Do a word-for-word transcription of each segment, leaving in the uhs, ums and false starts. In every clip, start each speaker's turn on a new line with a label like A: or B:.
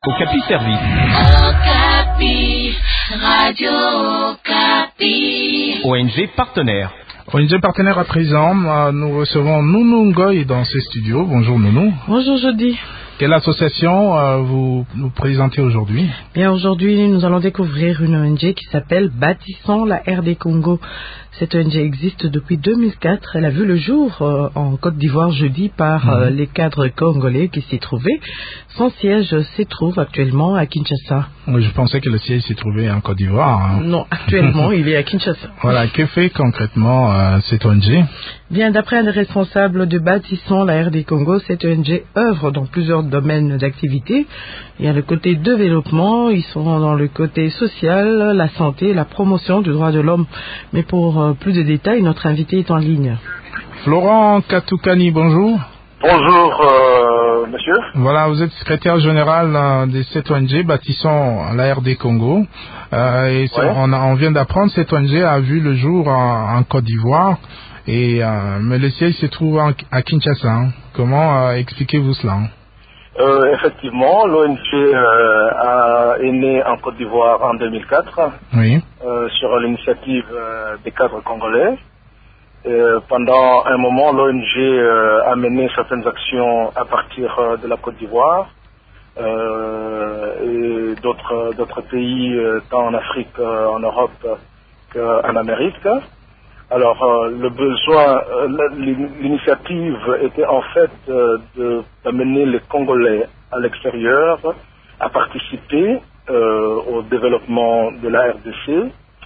A: Okapi Service.
B: Okapi, Radio Okapi.
A: O N G partenaire.
C: O N G partenaire à présent, nous recevons Nounou Ngoy dans ces studios. Bonjour Nounou.
D: Bonjour Jody.
C: Quelle association euh, vous nous présentez aujourd'hui?
D: Bien, aujourd'hui, nous allons découvrir une O N G qui s'appelle Bâtissons la R D Congo. Cette O N G existe depuis deux mille quatre. Elle a vu le jour euh, en Côte d'Ivoire jeudi par mmh. euh, les cadres congolais qui s'y trouvaient. Son siège se trouve actuellement à Kinshasa.
C: Oui, je pensais que le siège s'y trouvait en Côte d'Ivoire. Hein.
D: Non, actuellement, il est à Kinshasa.
C: Voilà, que fait concrètement euh, cette O N G?
D: Bien, d'après un des responsables de Bâtissons la R D Congo, cette O N G œuvre dans plusieurs domaines d'activité. Il y a le côté développement, ils sont dans le côté social, la santé, la promotion du droit de l'homme. Mais pour euh, plus de détails, notre invité est en ligne.
C: Florent Katoukani, bonjour.
E: Bonjour, euh, monsieur.
C: Voilà, vous êtes secrétaire général euh, de cette O N G, Bâtissons la R D Congo. Euh, et ouais. on, a, on vient d'apprendre, cette O N G a vu le jour en, en Côte d'Ivoire. Et, euh, mais le siège se trouve en, à Kinshasa. Hein. Comment euh, expliquez-vous cela?
E: euh, Effectivement, l'O N G euh, a, est née en Côte d'Ivoire en deux mille quatre,
C: oui.
E: euh, sur l'initiative euh, des cadres congolais. Et, pendant un moment, l'O N G euh, a mené certaines actions à partir euh, de la Côte d'Ivoire euh, et d'autres, d'autres pays, euh, tant en Afrique, euh, en Europe qu'en Amérique. Alors, euh, le besoin, euh, l'initiative était en fait euh, de, d'amener les Congolais à l'extérieur à participer euh, au développement de la R D C.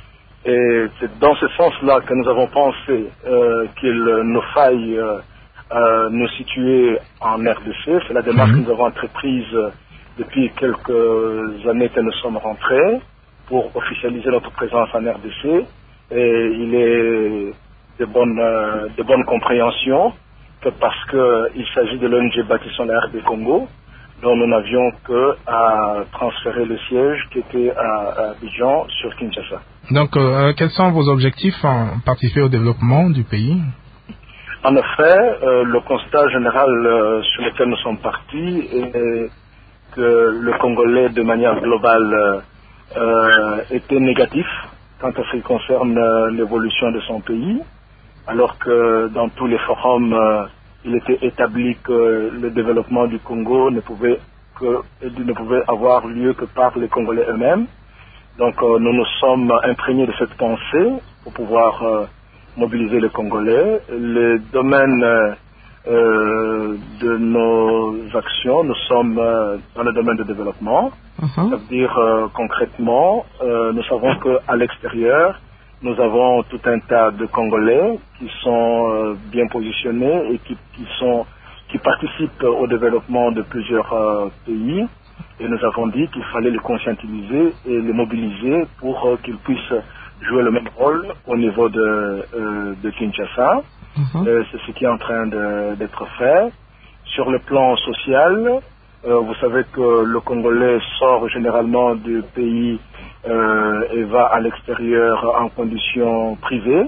E: Et c'est dans ce sens-là que nous avons pensé euh, qu'il nous faille euh, euh, nous situer en R D C. C'est la démarche mmh. que nous avons entreprise depuis quelques années que nous sommes rentrés pour officialiser notre présence en R D C. Et il est de bonne, euh, de bonne compréhension que parce qu'il s'agit de l'O N G Bâtissons la R D Congo, dont nous n'avions qu'à transférer le siège qui était à, à Abidjan sur Kinshasa.
C: Donc, euh, quels sont vos objectifs en participer au développement du pays?
E: En effet, euh, le constat général euh, sur lequel nous sommes partis est que le Congolais, de manière globale, euh, était négatif quant à ce qui concerne euh, l'évolution de son pays, alors que dans tous les forums, euh, il était établi que le développement du Congo ne pouvait, que, ne pouvait avoir lieu que par les Congolais eux-mêmes. Donc euh, nous nous sommes imprégnés de cette pensée pour pouvoir euh, mobiliser les Congolais. Les domaines euh, euh, de nos actions, nous sommes euh, dans le domaine de développement. Uh-huh. Ça veut dire euh, concrètement, euh, nous savons qu'à l'extérieur, nous avons tout un tas de Congolais qui sont euh, bien positionnés et qui, qui, sont, qui participent au développement de plusieurs euh, pays. Et nous avons dit qu'il fallait les conscientiser et les mobiliser pour euh, qu'ils puissent jouer le même rôle au niveau de, euh, de Kinshasa. Uh-huh. euh, c'est ce qui est en train de, d'être fait. Sur le plan social, euh, vous savez que le Congolais sort généralement du pays euh, et va à l'extérieur en conditions privées.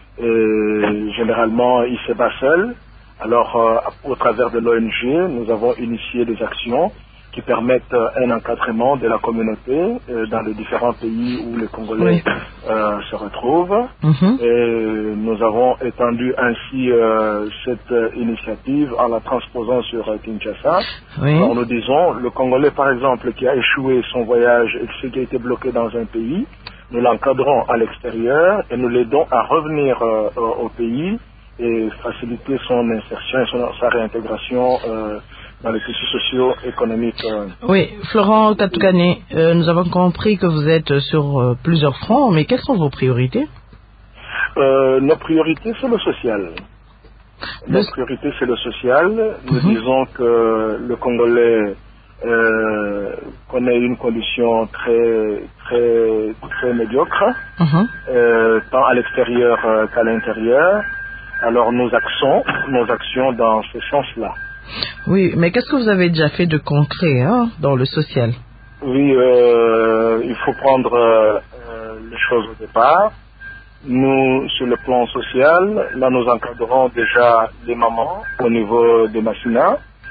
E: Et généralement, il se bat seul. Alors, euh, au travers de l'O N G, nous avons initié des actions qui permettent un encadrement de la communauté euh, dans les différents pays où les Congolais oui. euh, se retrouvent. Mm-hmm. Et nous avons étendu ainsi euh, cette euh, initiative en la transposant sur euh, Kinshasa. Oui. Alors nous disons, le Congolais par exemple qui a échoué son voyage et ce qui a été bloqué dans un pays, nous l'encadrons à l'extérieur et nous l'aidons à revenir euh, au pays et faciliter son insertion et son, sa réintégration euh, dans les tissus sociaux, économiques. Euh.
D: Oui, Florent Katoukani, euh, nous avons compris que vous êtes sur euh, plusieurs fronts, mais quelles sont vos priorités?
E: euh, Nos priorités, c'est le social. Le... Nos priorités, c'est le social. Nous mm-hmm. disons que le Congolais euh, connaît une condition très, très, très médiocre, mm-hmm. euh, tant à l'extérieur euh, qu'à l'intérieur. Alors nous axons nos actions dans ce sens-là.
D: Oui, mais qu'est-ce que vous avez déjà fait de concret hein, dans le social?
E: Oui, euh, il faut prendre euh, les choses au départ. Nous, sur le plan social, là nous encadrons déjà les mamans au niveau des Massina.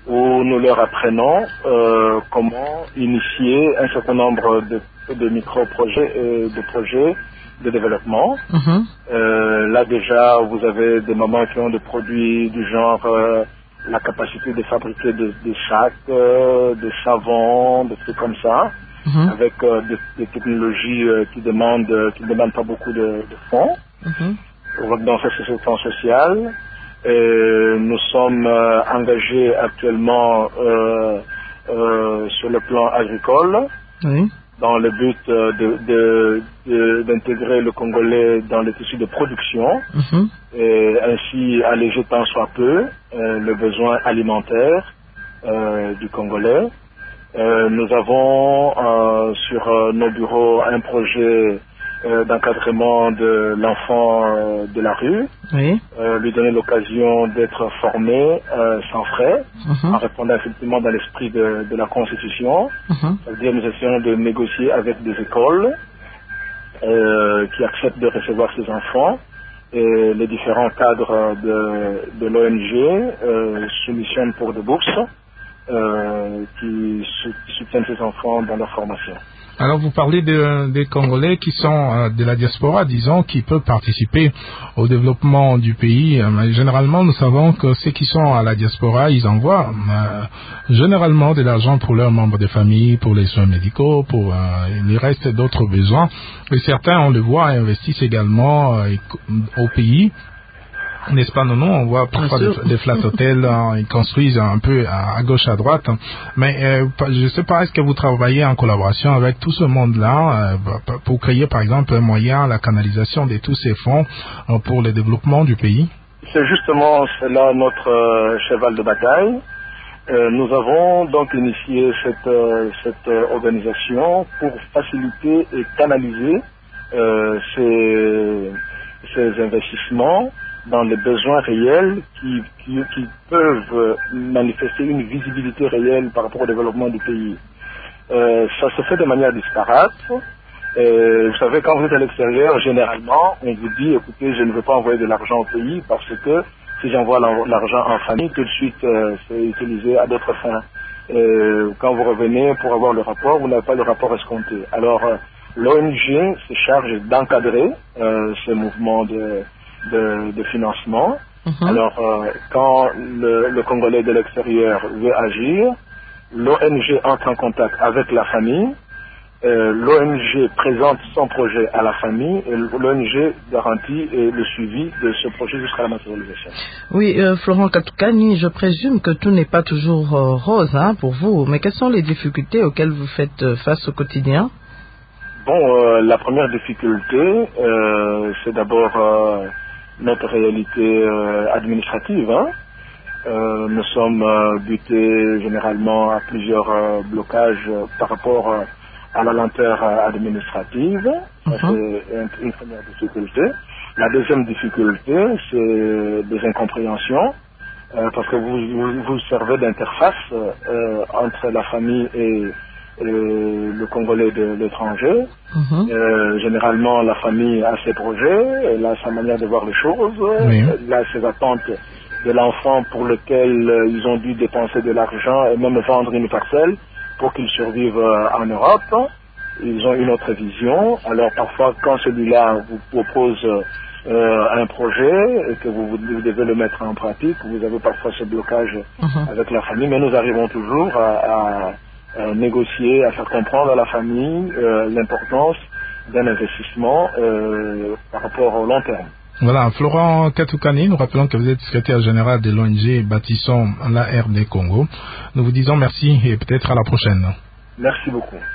E: où nous leur apprenons euh, comment initier un certain nombre de, de micro-projets et de projets de développement.
D: Mm-hmm.
E: Euh, là déjà, vous avez des mamans qui ont des produits du genre euh, la capacité de fabriquer des, des sacs, euh, des savons, des trucs comme ça,
D: Mm-hmm.
E: avec euh, des, des technologies euh, qui demandent euh, qui ne demandent pas beaucoup de, de fonds.
D: Mm-hmm.
E: Dans ce plan social. Et nous sommes euh, engagés actuellement euh, euh, sur le plan agricole,
D: Oui.
E: dans le but euh, de, de, de, d'intégrer le Congolais dans le tissu de production,
D: Mm-hmm.
E: et ainsi alléger tant soit peu euh, le besoin alimentaire euh, du Congolais. Euh, nous avons euh, sur euh, nos bureaux un projet euh, d'encadrement de l'enfant euh, de la rue,
D: Oui.
E: euh, lui donner l'occasion d'être formé euh, sans frais,
D: Mm-hmm.
E: en répondant effectivement dans l'esprit de, de la Constitution.
D: Mm-hmm.
E: C'est-à-dire nous essayons de négocier avec des écoles euh, qui acceptent de recevoir ces enfants, et les différents cadres de, de l'O N G euh, soumissionnent pour des bourses euh, qui soutiennent ces enfants dans leur formation.
C: Alors vous parlez de, des Congolais qui sont euh, de la diaspora, disons, qui peuvent participer au développement du pays. Euh, mais généralement, nous savons que ceux qui sont à la diaspora, ils envoient euh, généralement de l'argent pour leurs membres de famille, pour les soins médicaux, pour euh, il reste d'autres besoins. Et certains, on le voit, investissent également euh, au pays. N'est-ce pas, non, non, on voit parfois des, des flat hôtels, hein, ils construisent un peu à, à gauche, à droite. Mais euh, je ne sais pas, est-ce que vous travaillez en collaboration avec tout ce monde-là euh, pour créer, par exemple, un moyen, la canalisation de tous ces fonds euh, pour le développement du pays?
E: C'est justement cela notre euh, cheval de bataille. Euh, nous avons donc initié cette, euh, cette euh, organisation pour faciliter et canaliser euh, ces, ces investissements dans les besoins réels qui, qui, qui peuvent manifester une visibilité réelle par rapport au développement du pays. Euh, ça se fait de manière disparate. Et vous savez, quand vous êtes à l'extérieur, généralement, on vous dit, écoutez, je ne veux pas envoyer de l'argent au pays parce que si j'envoie l'argent en famille, tout de suite, euh, c'est utilisé à d'autres fins. Et quand vous revenez pour avoir le rapport, vous n'avez pas le rapport escompté. Alors, euh, l'O N G se charge d'encadrer euh, ce mouvement de De, de financement.
D: Mm-hmm.
E: Alors, euh, quand le, le Congolais de l'extérieur veut agir, l'O N G entre en contact avec la famille, euh, l'O N G présente son projet à la famille et l'O N G garantit et le suivi de ce projet jusqu'à la matérialisation.
D: Oui, euh, Florent Katoukani, je présume que tout n'est pas toujours euh, rose hein, pour vous, mais quelles sont les difficultés auxquelles vous faites face au quotidien?
E: Bon, euh, la première difficulté, euh, c'est d'abord euh, notre réalité euh, administrative. Hein. Euh, nous sommes euh, butés généralement à plusieurs euh, blocages euh, par rapport euh, à la lenteur euh, administrative.
D: Mm-hmm.
E: C'est une, une première difficulté. La deuxième difficulté, c'est des incompréhensions, euh, parce que vous vous, vous servez d'interface euh, entre la famille et Et le Congolais de l'étranger.
D: Mm-hmm.
E: Euh, généralement, la famille a ses projets, elle a sa manière de voir les choses,
C: Oui.
E: elle a ses attentes de l'enfant pour lequel euh, ils ont dû dépenser de l'argent et même vendre une parcelle pour qu'il survive euh, en Europe. Ils ont une autre vision. Alors parfois, quand celui-là vous propose euh, un projet et que vous, vous devez le mettre en pratique, vous avez parfois ce blocage
D: Mm-hmm.
E: avec la famille, mais nous arrivons toujours à, à Euh, négocier, à faire comprendre à la famille euh, l'importance d'un investissement euh, par rapport au long terme.
C: Voilà, Florent Katoukani, nous rappelons que vous êtes secrétaire général de l'O N G Bâtissons la R D Congo. Nous vous disons merci et peut-être à la prochaine.
E: Merci beaucoup.